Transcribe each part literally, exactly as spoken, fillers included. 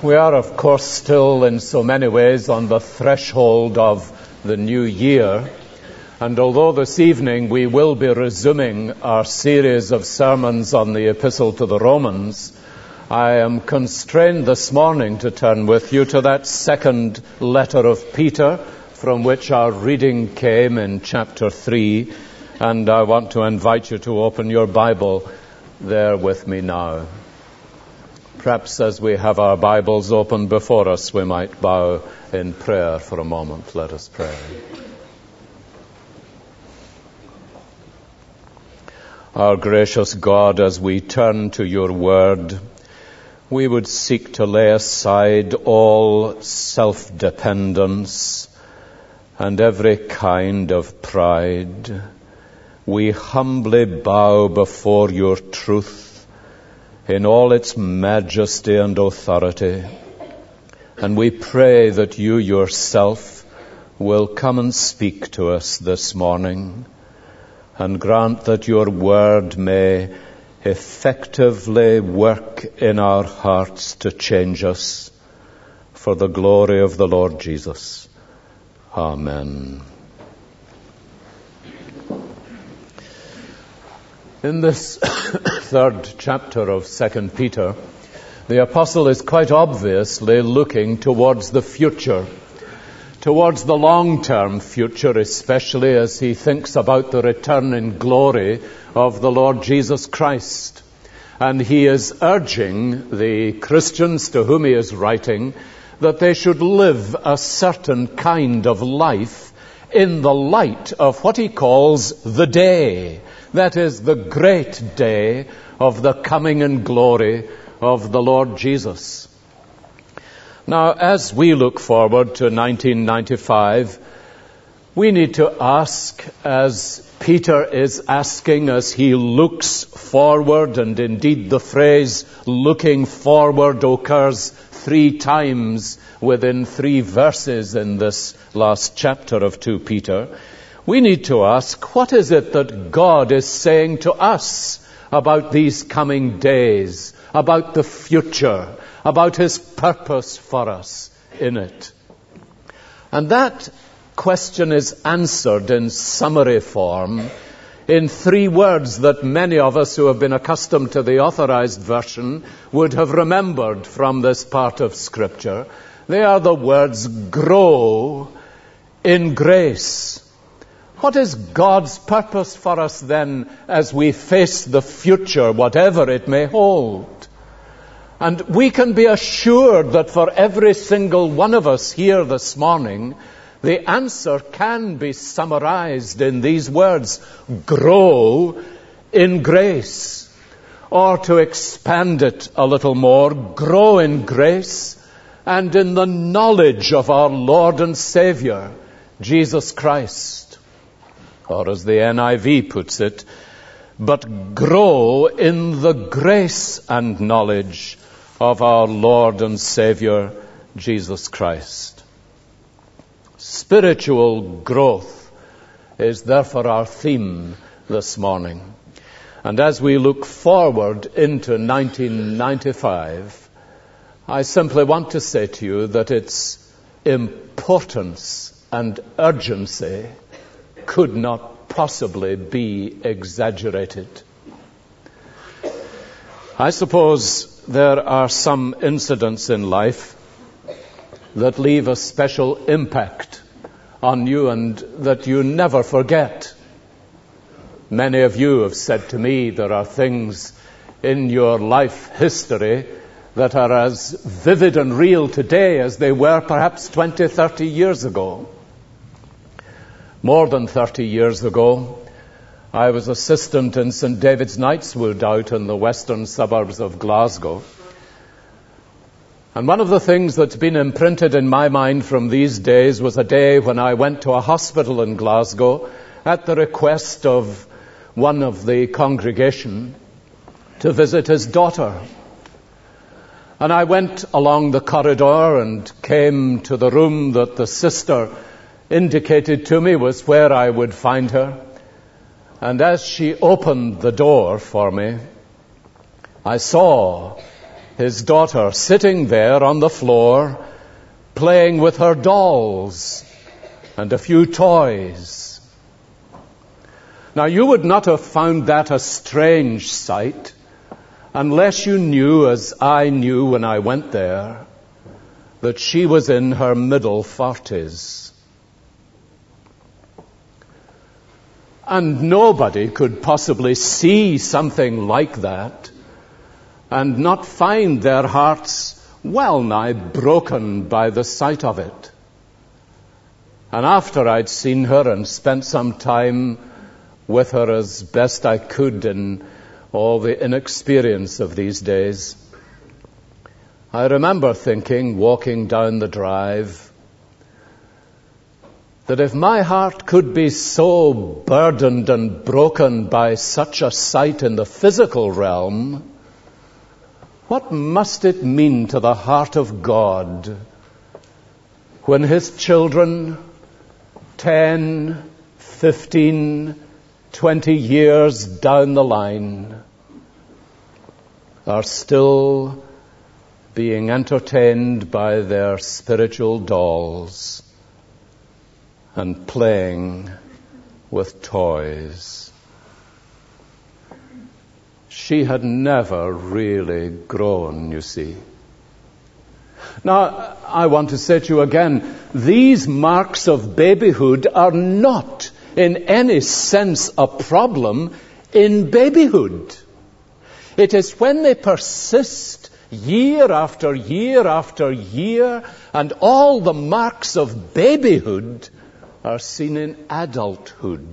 We are, of course, still in so many ways on the threshold of the new year. And although this evening we will be resuming our series of sermons on the Epistle to the Romans, I am constrained this morning to turn with you to that second letter of Peter, from which our reading came in chapter three. And I want to invite you to open your Bible there with me now. Perhaps as we have our Bibles open before us, we might bow in prayer for a moment. Let us pray. Our gracious God, as we turn to your word, we would seek to lay aside all self-dependence and every kind of pride. We humbly bow before your truth in all its majesty and authority. And we pray that you yourself will come and speak to us this morning, and grant that your word may effectively work in our hearts to change us for the glory of the Lord Jesus. Amen. In this third chapter of Second Peter, the apostle is quite obviously looking towards the future, towards the long-term future, especially as he thinks about the return in glory of the Lord Jesus Christ. And he is urging the Christians to whom he is writing that they should live a certain kind of life in the light of what he calls the day. That is the great day of the coming in glory of the Lord Jesus. Now, as we look forward to nineteen ninety-five, we need to ask, as Peter is asking as he looks forward, and indeed the phrase looking forward occurs three times within three verses in this last chapter of Second Peter, we need to ask, what is it that God is saying to us about these coming days, about the future, about his purpose for us in it? And that question is answered in summary form in three words that many of us who have been accustomed to the authorized version would have remembered from this part of Scripture. They are the words, grow in grace. What is God's purpose for us then as we face the future, whatever it may hold? And we can be assured that for every single one of us here this morning, the answer can be summarized in these words, grow in grace. Or to expand it a little more, grow in grace and in the knowledge of our Lord and Savior, Jesus Christ. Or as the N I V puts it, but grow in the grace and knowledge of our Lord and Savior, Jesus Christ. Spiritual growth is therefore our theme this morning. And as we look forward into nineteen ninety-five, I simply want to say to you that its importance and urgency could not possibly be exaggerated. I suppose there are some incidents in life that leave a special impact on you and that you never forget. Many of you have said to me there are things in your life history that are as vivid and real today as they were perhaps twenty, thirty years ago. More than thirty years ago, I was assistant in Saint David's Knightswood out in the western suburbs of Glasgow. And one of the things that's been imprinted in my mind from these days was a day when I went to a hospital in Glasgow at the request of one of the congregation to visit his daughter. And I went along the corridor and came to the room that the sister indicated to me was where I would find her. And as she opened the door for me, I saw his daughter sitting there on the floor, playing with her dolls and a few toys. Now, you would not have found that a strange sight unless you knew, as I knew when I went there, that she was in her middle forties. And nobody could possibly see something like that and not find their hearts well nigh broken by the sight of it. And after I'd seen her and spent some time with her as best I could in all the inexperience of these days, I remember thinking, walking down the drive, that if my heart could be so burdened and broken by such a sight in the physical realm, what must it mean to the heart of God when his children, ten, fifteen, twenty years down the line, are still being entertained by their spiritual dolls and playing with toys? She had never really grown, you see. Now, I want to say to you again, these marks of babyhood are not in any sense a problem in babyhood. It is when they persist year after year after year, and all the marks of babyhood are seen in adulthood.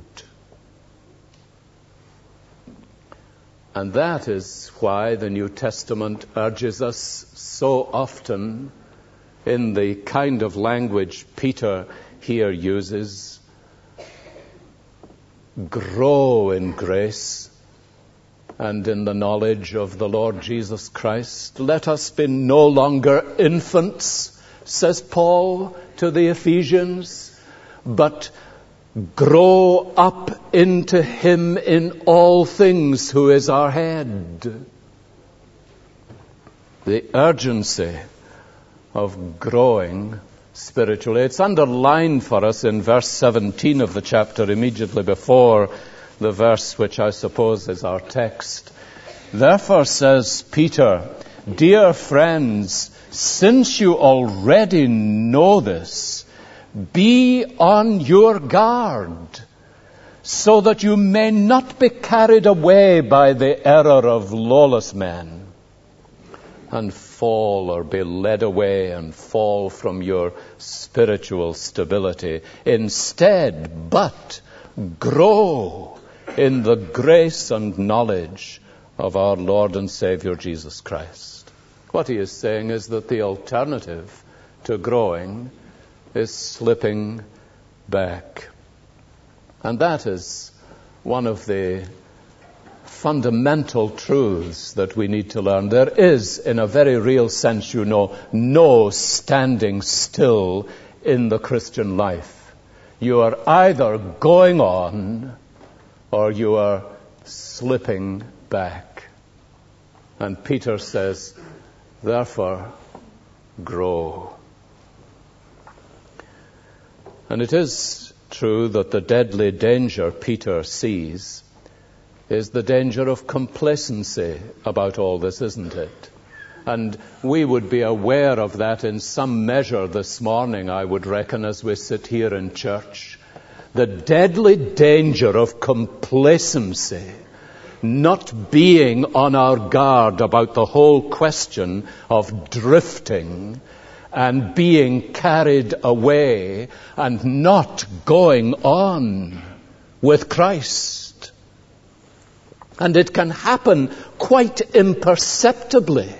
And that is why the New Testament urges us so often, in the kind of language Peter here uses, grow in grace and in the knowledge of the Lord Jesus Christ. Let us be no longer infants, says Paul to the Ephesians, but grow up into him in all things, who is our head. The urgency of growing spiritually. It's underlined for us in verse seventeen of the chapter, immediately before the verse which I suppose is our text. Therefore, says Peter, dear friends, since you already know this, be on your guard, so that you may not be carried away by the error of lawless men, and fall or be led away and fall from your spiritual stability. Instead, but grow in the grace and knowledge of our Lord and Savior Jesus Christ. What he is saying is that the alternative to growing is slipping back. And that is one of the fundamental truths that we need to learn. There is, in a very real sense, you know, no standing still in the Christian life. You are either going on or you are slipping back. And Peter says, therefore, grow. And it is true that the deadly danger Peter sees is the danger of complacency about all this, isn't it? And we would be aware of that in some measure this morning, I would reckon, as we sit here in church. The deadly danger of complacency, not being on our guard about the whole question of drifting and being carried away and not going on with Christ. And it can happen quite imperceptibly.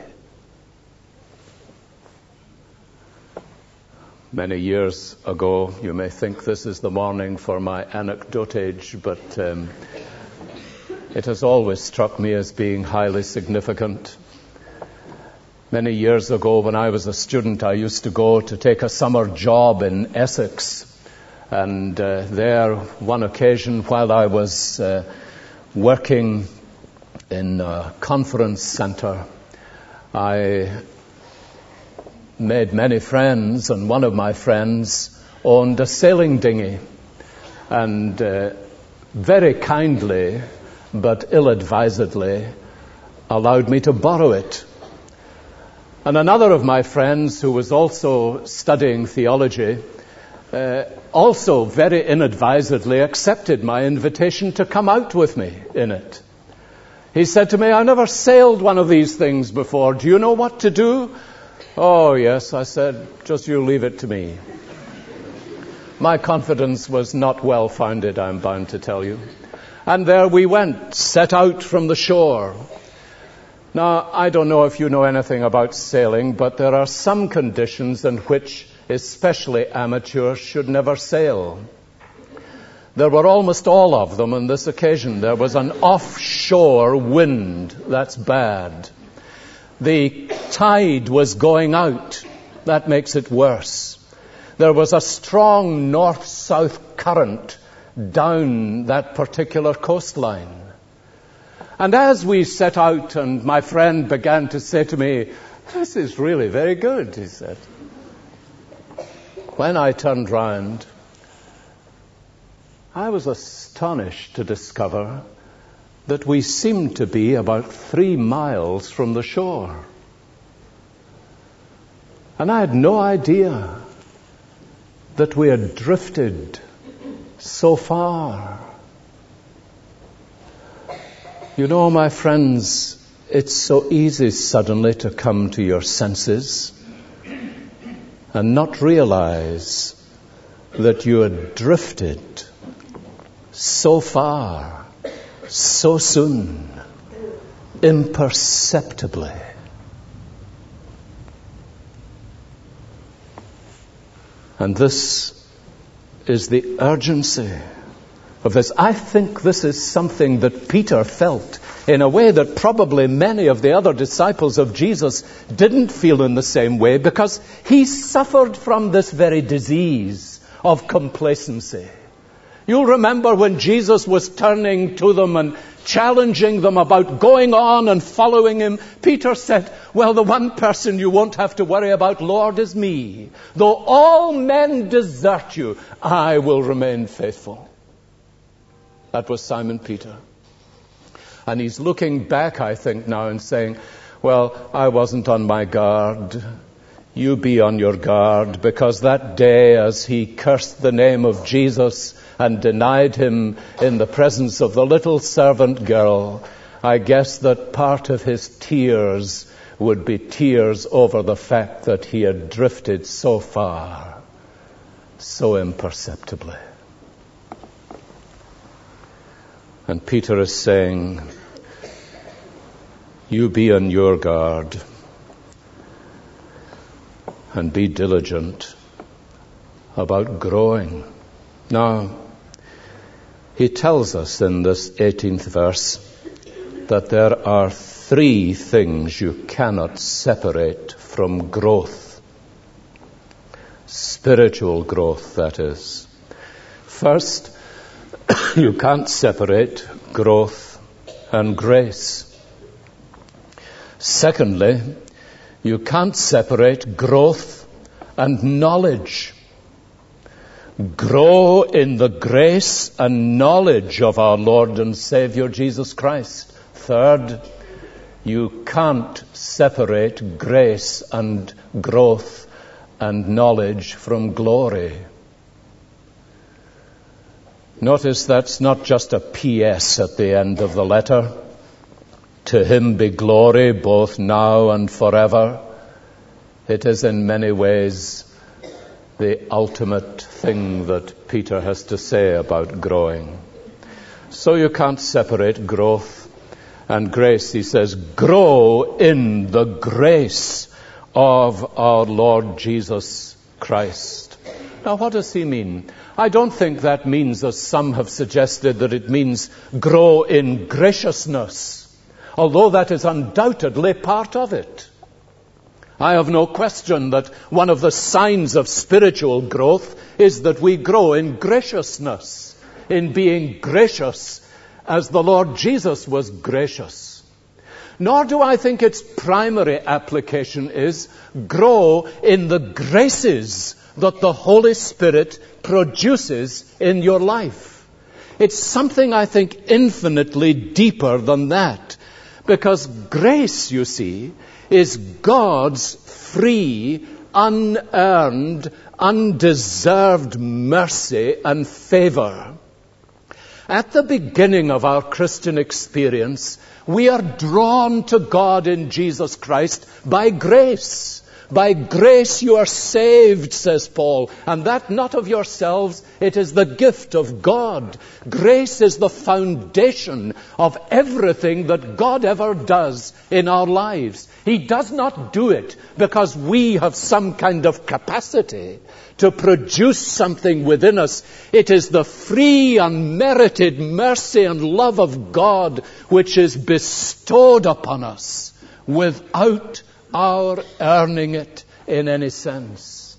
Many years ago, you may think this is the morning for my anecdotage, but um, it has always struck me as being highly significant. Many years ago, when I was a student, I used to go to take a summer job in Essex. And uh, there, one occasion, while I was uh, working in a conference centre, I made many friends, and one of my friends owned a sailing dinghy, and uh, very kindly but ill-advisedly allowed me to borrow it. And another of my friends, who was also studying theology, uh, also very inadvisedly accepted my invitation to come out with me in it. He said to me, "I never sailed one of these things before. Do you know what to do?" "Oh, yes," I said, "just you leave it to me." My confidence was not well founded, I'm bound to tell you. And there we went, set out from the shore. Now, I don't know if you know anything about sailing, but there are some conditions in which especially amateurs should never sail. There were almost all of them on this occasion. There was an offshore wind. That's bad. The tide was going out. That makes it worse. There was a strong north-south current down that particular coastline. And as we set out, and my friend began to say to me, "This is really very good," he said. When I turned round, I was astonished to discover that we seemed to be about three miles from the shore. And I had no idea that we had drifted so far. You know, my friends, it's so easy suddenly to come to your senses and not realize that you had drifted so far, so soon, imperceptibly. And this is the urgency of this. I think this is something that Peter felt in a way that probably many of the other disciples of Jesus didn't feel in the same way, because he suffered from this very disease of complacency. You'll remember when Jesus was turning to them and challenging them about going on and following him, Peter said, "Well, the one person you won't have to worry about, Lord, is me. Though all men desert you, I will remain faithful." That was Simon Peter. And he's looking back, I think, now and saying, "Well, I wasn't on my guard. You be on your guard," because that day as he cursed the name of Jesus and denied him in the presence of the little servant girl, I guess that part of his tears would be tears over the fact that he had drifted so far, so imperceptibly. And Peter is saying, you be on your guard and be diligent about growing. Now, he tells us in this eighteenth verse that there are three things you cannot separate from growth. Spiritual growth, that is. First, you can't separate growth and grace. Secondly, you can't separate growth and knowledge. Grow in the grace and knowledge of our Lord and Savior Jesus Christ. Third, you can't separate grace and growth and knowledge from glory. Notice that's not just a P S at the end of the letter. To him be glory both now and forever. It is in many ways the ultimate thing that Peter has to say about growing. So you can't separate growth and grace. He says, grow in the grace of our Lord Jesus Christ. Now, what does he mean? I don't think that means, as some have suggested, that it means grow in graciousness, although that is undoubtedly part of it. I have no question that one of the signs of spiritual growth is that we grow in graciousness, in being gracious as the Lord Jesus was gracious. Nor do I think its primary application is grow in the graces that the Holy Spirit produces in your life. It's something, I think, infinitely deeper than that. Because grace, you see, is God's free, unearned, undeserved mercy and favor. At the beginning of our Christian experience, we are drawn to God in Jesus Christ by grace. By grace you are saved, says Paul, and that not of yourselves, it is the gift of God. Grace is the foundation of everything that God ever does in our lives. He does not do it because we have some kind of capacity to produce something within us. It is the free, unmerited mercy and love of God which is bestowed upon us without our earning it in any sense.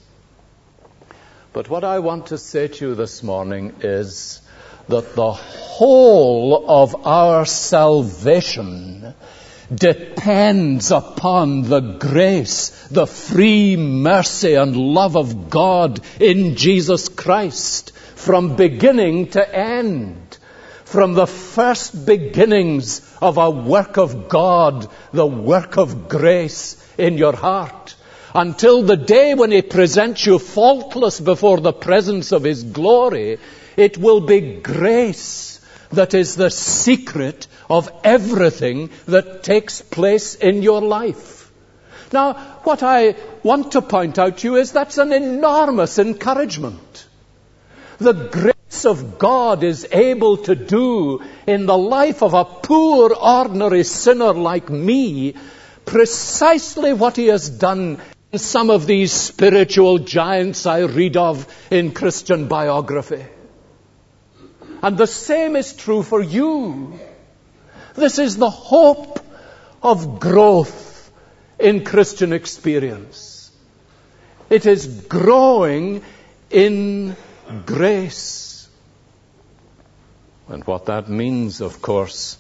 But what I want to say to you this morning is that the whole of our salvation depends upon the grace, the free mercy and love of God in Jesus Christ from beginning to end. From the first beginnings of a work of God, the work of grace in your heart, until the day when He presents you faultless before the presence of His glory, it will be grace that is the secret of everything that takes place in your life. Now, what I want to point out to you is that's an enormous encouragement. The grace of God is able to do in the life of a poor, ordinary sinner like me precisely what He has done in some of these spiritual giants I read of in Christian biography. And the same is true for you. This is the hope of growth in Christian experience. It is growing in grace. And what that means, of course,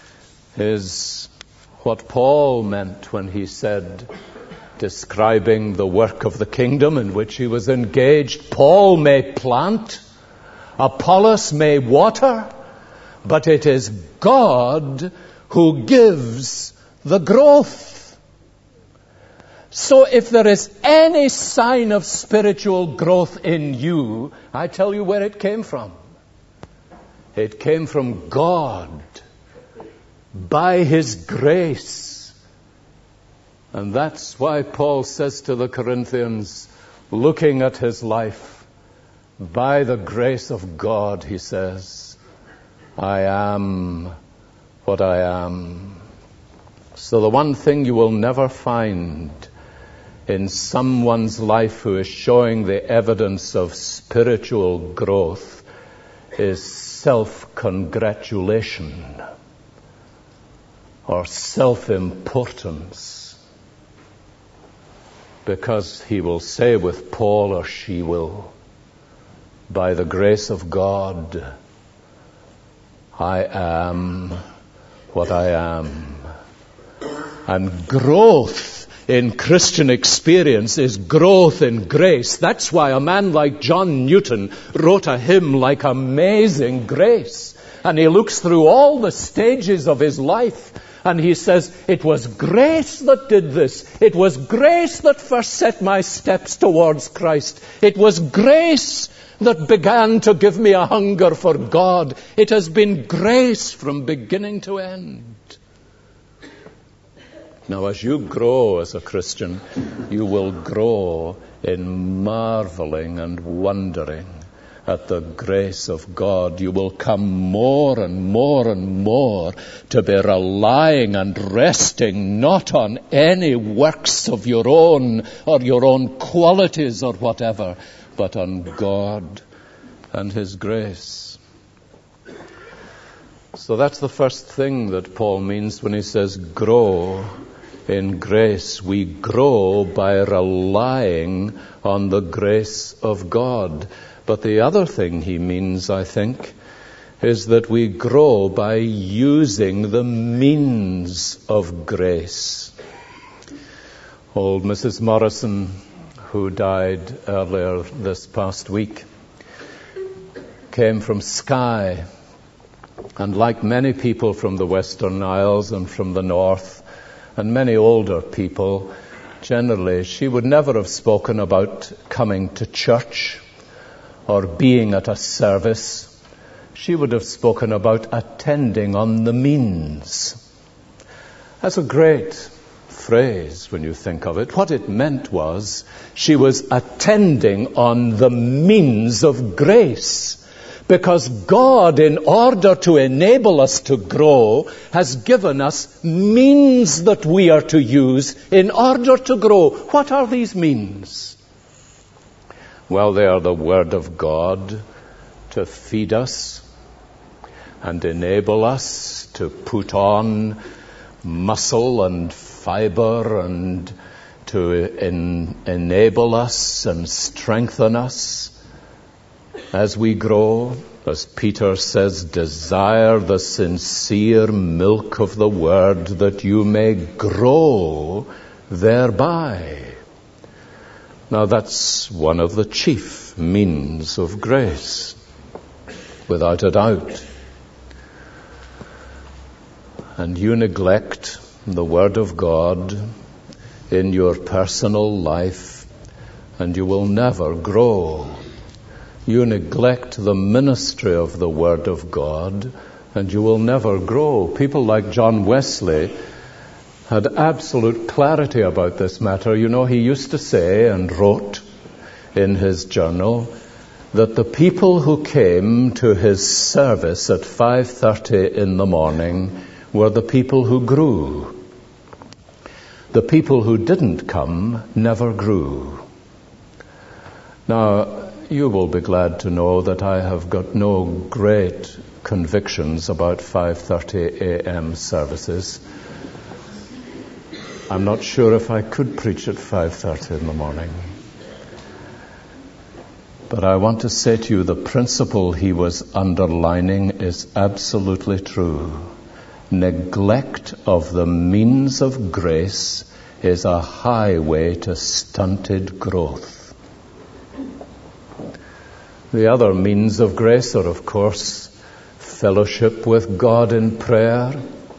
is what Paul meant when he said, describing the work of the kingdom in which he was engaged, Paul may plant, Apollos may water, but it is God who gives the growth. So if there is any sign of spiritual growth in you, I tell you where it came from. It came from God, by His grace. And that's why Paul says to the Corinthians, looking at his life, by the grace of God, he says, I am what I am. So the one thing you will never find in someone's life who is showing the evidence of spiritual growth is self-congratulation or self-importance. Because he will say with Paul, or she will, by the grace of God, I am what I am. And growth in Christian experience is growth in grace. That's why a man like John Newton wrote a hymn like Amazing Grace. And he looks through all the stages of his life and he says, it was grace that did this. It was grace that first set my steps towards Christ. It was grace that began to give me a hunger for God. It has been grace from beginning to end. Now, as you grow as a Christian, you will grow in marveling and wondering at the grace of God. You will come more and more and more to be relying and resting not on any works of your own or your own qualities or whatever, but on God and His grace. So that's the first thing that Paul means when he says grow in grace. We grow by relying on the grace of God. But the other thing he means, I think, is that we grow by using the means of grace. Old Missus Morrison, who died earlier this past week, came from Skye, and like many people from the Western Isles and from the north, and many older people, generally, she would never have spoken about coming to church or being at a service. She would have spoken about attending on the means. That's a great phrase when you think of it. What it meant was she was attending on the means of grace. Because God, in order to enable us to grow, has given us means that we are to use in order to grow. What are these means? Well, they are the Word of God to feed us and enable us to put on muscle and fiber and to en- enable us and strengthen us as we grow. As Peter says, desire the sincere milk of the Word that you may grow thereby. Now that's one of the chief means of grace, without a doubt. And you neglect the Word of God in your personal life, and you will never grow. You neglect the ministry of the Word of God, and you will never grow. People like John Wesley had absolute clarity about this matter. You know, he used to say and wrote in his journal that the people who came to his service at five thirty in the morning were the people who grew. The people who didn't come never grew. Now, you will be glad to know that I have got no great convictions about five thirty a.m. services. I'm not sure if I could preach at five thirty in the morning. But I want to say to you, the principle he was underlining is absolutely true. Neglect of the means of grace is a highway to stunted growth. The other means of grace are, of course, fellowship with God in prayer,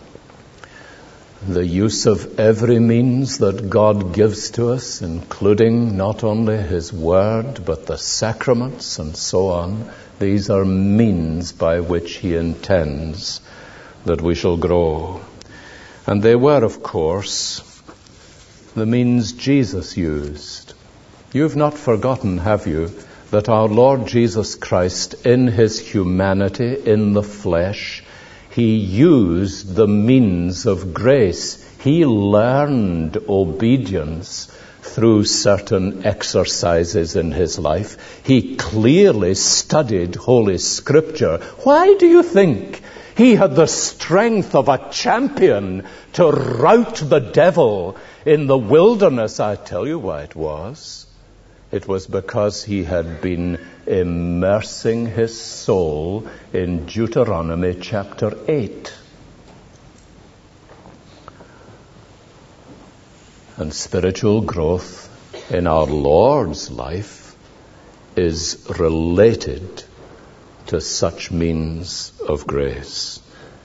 the use of every means that God gives to us, including not only His Word, but the sacraments and so on. These are means by which He intends that we shall grow. And they were, of course, the means Jesus used. You've not forgotten, have you, that our Lord Jesus Christ, in His humanity, in the flesh, He used the means of grace. He learned obedience through certain exercises in His life. He clearly studied Holy Scripture. Why do you think He had the strength of a champion to rout the devil in the wilderness? I tell you why it was. It was because he had been immersing his soul in Deuteronomy chapter eight. And spiritual growth in our Lord's life is related to such means of grace.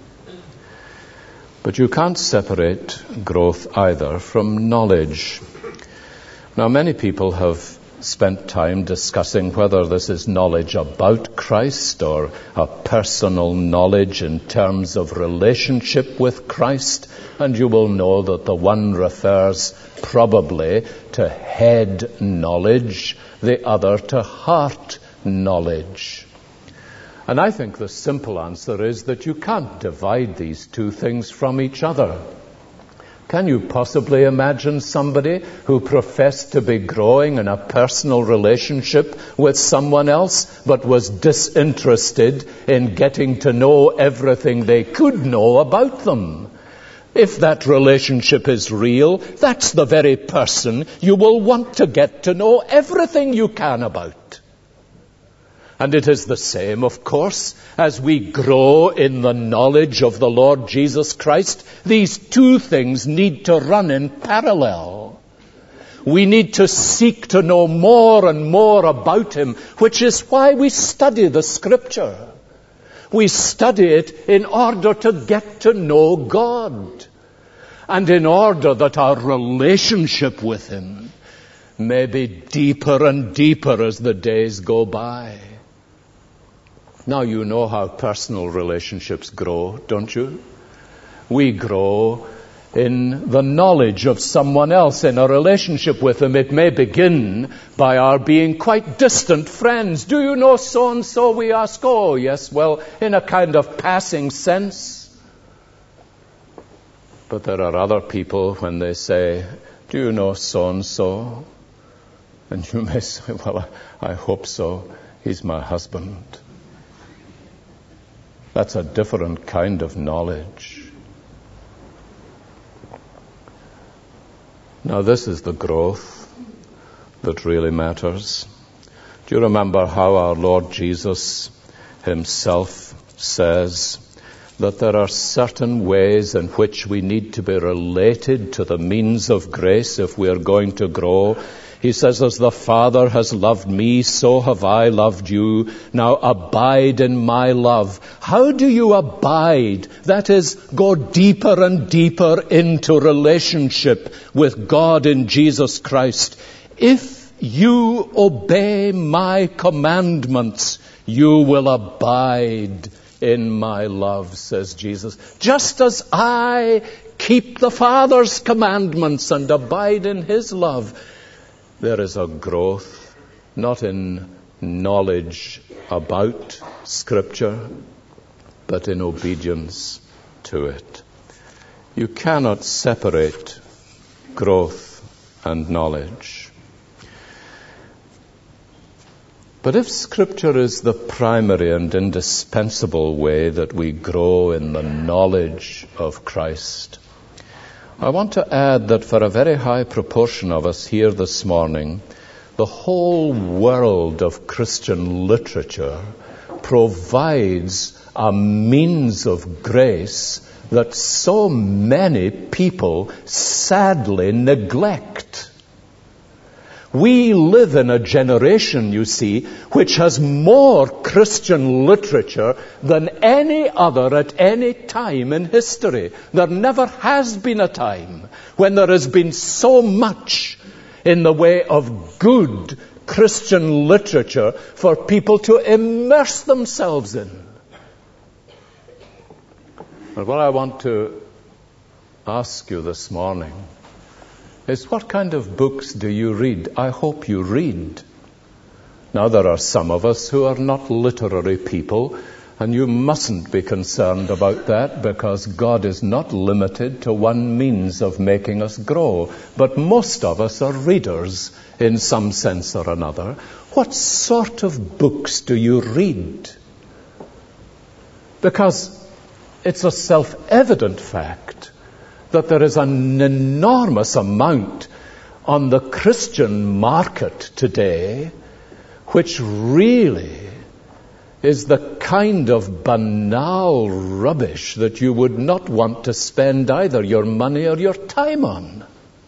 But you can't separate growth either from knowledge. Now, many people have spent time discussing whether this is knowledge about Christ or a personal knowledge in terms of relationship with Christ, and you will know that the one refers probably to head knowledge, the other to heart knowledge. And I think the simple answer is that you can't divide these two things from each other. Can you possibly imagine somebody who professed to be growing in a personal relationship with someone else, but was disinterested in getting to know everything they could know about them? If that relationship is real, that's the very person you will want to get to know everything you can about. And it is the same, of course, as we grow in the knowledge of the Lord Jesus Christ. These two things need to run in parallel. We need to seek to know more and more about Him, which is why we study the Scripture. We study it in order to get to know God, and in order that our relationship with Him may be deeper and deeper as the days go by. Now you know how personal relationships grow, don't you? We grow in the knowledge of someone else, in a relationship with them. It may begin by our being quite distant friends. Do you know so-and-so? We ask, oh, yes, well, in a kind of passing sense. But there are other people when they say, do you know so-and-so? And you may say, well, I hope so. He's my husband. That's a different kind of knowledge. Now, this is the growth that really matters. Do you remember how our Lord Jesus Himself says that there are certain ways in which we need to be related to the means of grace if we are going to grow? He says, as the Father has loved me, so have I loved you. Now abide in my love. How do you abide? That is, go deeper and deeper into relationship with God in Jesus Christ. If you obey my commandments, you will abide in my love, says Jesus. Just as I keep the Father's commandments and abide in His love. There is a growth, not in knowledge about Scripture, but in obedience to it. You cannot separate growth and knowledge. But if Scripture is the primary and indispensable way that we grow in the knowledge of Christ, I want to add that for a very high proportion of us here this morning, the whole world of Christian literature provides a means of grace that so many people sadly neglect. We live in a generation, you see, which has more Christian literature than any other at any time in history. There never has been a time when there has been so much in the way of good Christian literature for people to immerse themselves in. But what I want to ask you this morning is, what kind of books do you read? I hope you read. Now, there are some of us who are not literary people, and you mustn't be concerned about that, because God is not limited to one means of making us grow. But most of us are readers in some sense or another. What sort of books do you read? Because it's a self-evident fact that there is an enormous amount on the Christian market today which really is the kind of banal rubbish that you would not want to spend either your money or your time on.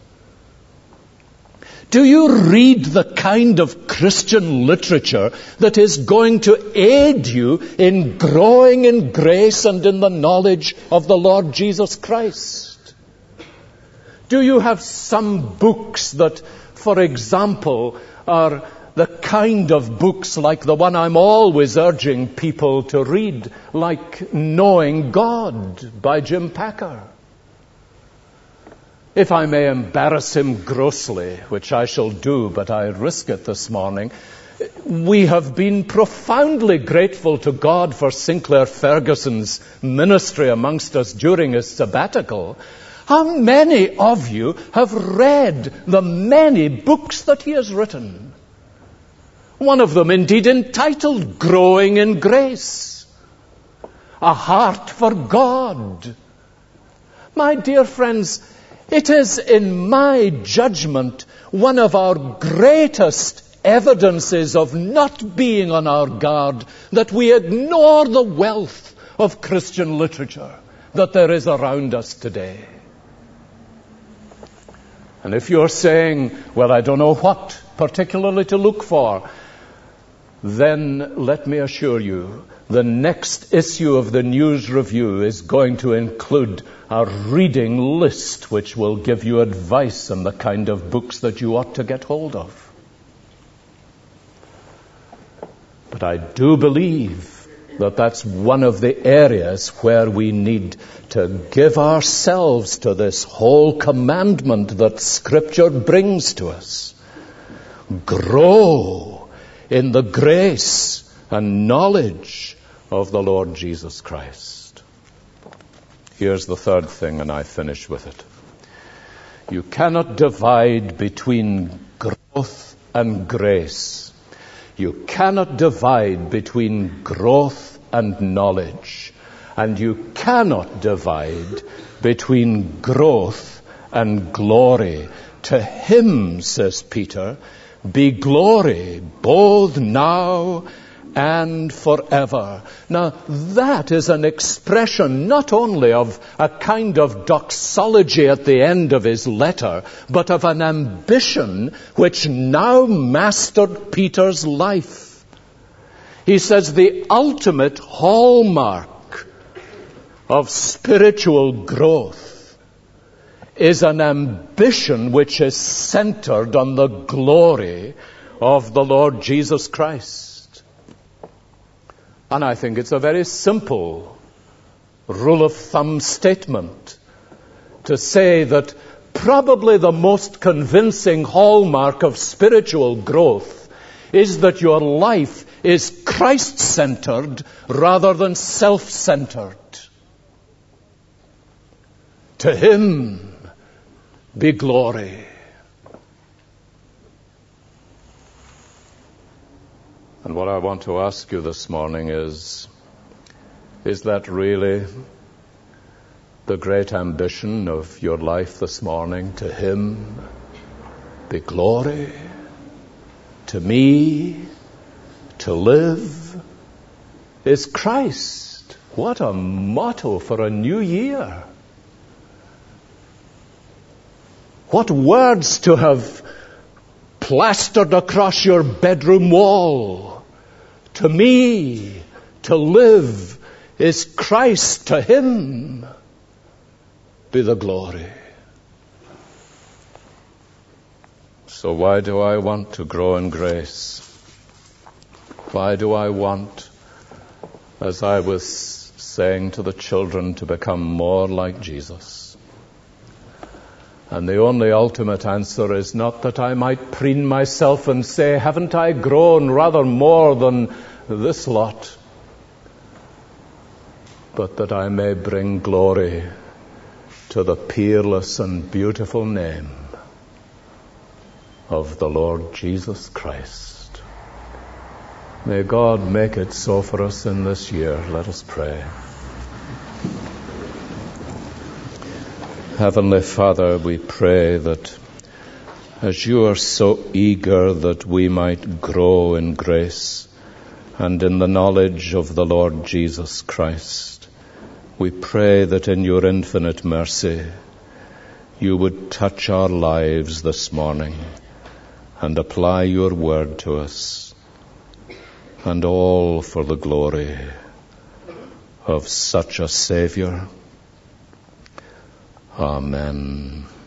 Do you read the kind of Christian literature that is going to aid you in growing in grace and in the knowledge of the Lord Jesus Christ? Do you have some books that, for example, are the kind of books like the one I'm always urging people to read, like Knowing God by Jim Packer? If I may embarrass him grossly, which I shall do, but I risk it this morning, we have been profoundly grateful to God for Sinclair Ferguson's ministry amongst us during his sabbatical. How many of you have read the many books that he has written? One of them indeed entitled Growing in Grace, A Heart for God. My dear friends, it is, in my judgment, one of our greatest evidences of not being on our guard that we ignore the wealth of Christian literature that there is around us today. And if you're saying, well, I don't know what particularly to look for, then let me assure you, the next issue of the News Review is going to include a reading list which will give you advice on the kind of books that you ought to get hold of. But I do believe that that's one of the areas where we need to give ourselves to this whole commandment that Scripture brings to us. Grow in the grace and knowledge of the Lord Jesus Christ. Here's the third thing, and I finish with it. You cannot divide between growth and grace. You cannot divide between growth and knowledge. And you cannot divide between growth and glory. To him, says Peter, be glory both now and forever. Now, that is an expression not only of a kind of doxology at the end of his letter, but of an ambition which now mastered Peter's life. He says the ultimate hallmark of spiritual growth is an ambition which is centered on the glory of the Lord Jesus Christ. And I think it's a very simple rule of thumb statement to say that probably the most convincing hallmark of spiritual growth is that your life is Christ-centered rather than self-centered. To him be glory. And what I want to ask you this morning is, is that really the great ambition of your life this morning? To him be glory, to me to live is Christ. What a motto for a new year. What words to have plastered across your bedroom wall. To me, to live is Christ. To him be the glory. So why do I want to grow in grace? Why do I want, as I was saying to the children, to become more like Jesus? And the only ultimate answer is not that I might preen myself and say, haven't I grown rather more than this lot? But that I may bring glory to the peerless and beautiful name of the Lord Jesus Christ. May God make it so for us in this year. Let us pray. Heavenly Father, we pray that as you are so eager that we might grow in grace and in the knowledge of the Lord Jesus Christ, we pray that in your infinite mercy you would touch our lives this morning and apply your word to us, and all for the glory of such a Savior. Amen.